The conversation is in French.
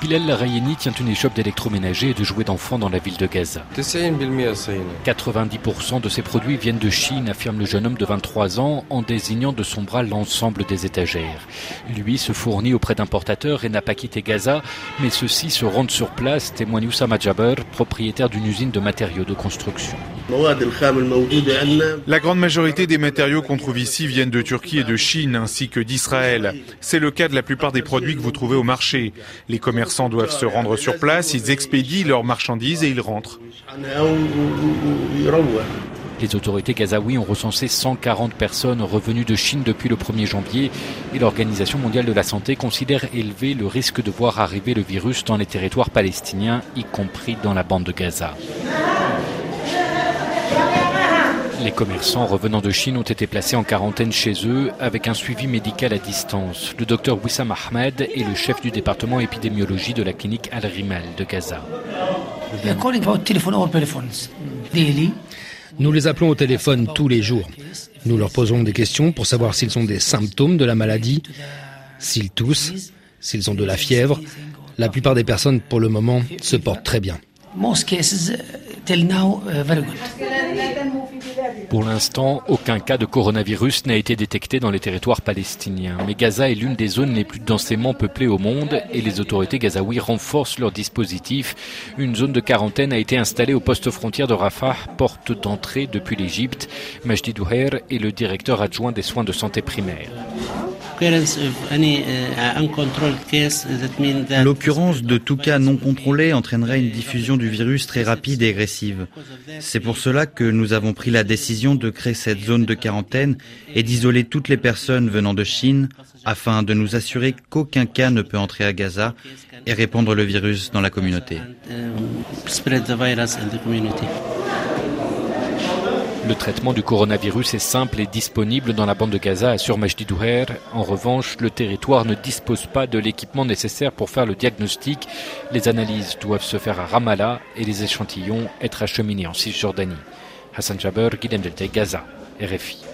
Bilal Larayeni tient une échoppe d'électroménager et de jouets d'enfants dans la ville de Gaza. 90% de ses produits viennent de Chine, affirme le jeune homme de 23 ans en désignant de son bras l'ensemble des étagères. Lui se fournit auprès d'importateurs et n'a pas quitté Gaza, mais ceux-ci se rendent sur place, témoigne Oussama Jaber, propriétaire d'une usine de matériaux de construction. La grande majorité des matériaux qu'on trouve ici viennent de Turquie et de Chine, ainsi que d'Israël. C'est le cas de la plupart des produits que vous trouvez au marché. Les commerçants doivent se rendre sur place, ils expédient leurs marchandises et ils rentrent. Les autorités gazaouies ont recensé 140 personnes revenues de Chine depuis le 1er janvier et l'Organisation mondiale de la santé considère élevé le risque de voir arriver le virus dans les territoires palestiniens, y compris dans la bande de Gaza. Les commerçants revenant de Chine ont été placés en quarantaine chez eux avec un suivi médical à distance. Le docteur Wissam Ahmed est le chef du département épidémiologie de la clinique Al-Rimal de Gaza. Nous les appelons au téléphone tous les jours. Nous leur posons des questions pour savoir s'ils ont des symptômes de la maladie, s'ils toussent, s'ils ont de la fièvre. La plupart des personnes, pour le moment, se portent très bien. Pour l'instant, aucun cas de coronavirus n'a été détecté dans les territoires palestiniens. Mais Gaza est l'une des zones les plus densément peuplées au monde et les autorités gazaouies renforcent leur dispositif. Une zone de quarantaine a été installée au poste frontière de Rafah, porte d'entrée depuis l'Égypte. Majdi Douher est le directeur adjoint des soins de santé primaires. L'occurrence de tout cas non contrôlé entraînerait une diffusion du virus très rapide et agressive. C'est pour cela que nous avons pris la décision de créer cette zone de quarantaine et d'isoler toutes les personnes venant de Chine afin de nous assurer qu'aucun cas ne peut entrer à Gaza et répandre le virus dans la communauté. Le traitement du coronavirus est simple et disponible dans la bande de Gaza, assure Majdi Douher. En revanche, le territoire ne dispose pas de l'équipement nécessaire pour faire le diagnostic. Les analyses doivent se faire à Ramallah et les échantillons être acheminés en Cisjordanie. Hassan Jaber, Guilhem Deltay, Gaza, RFI.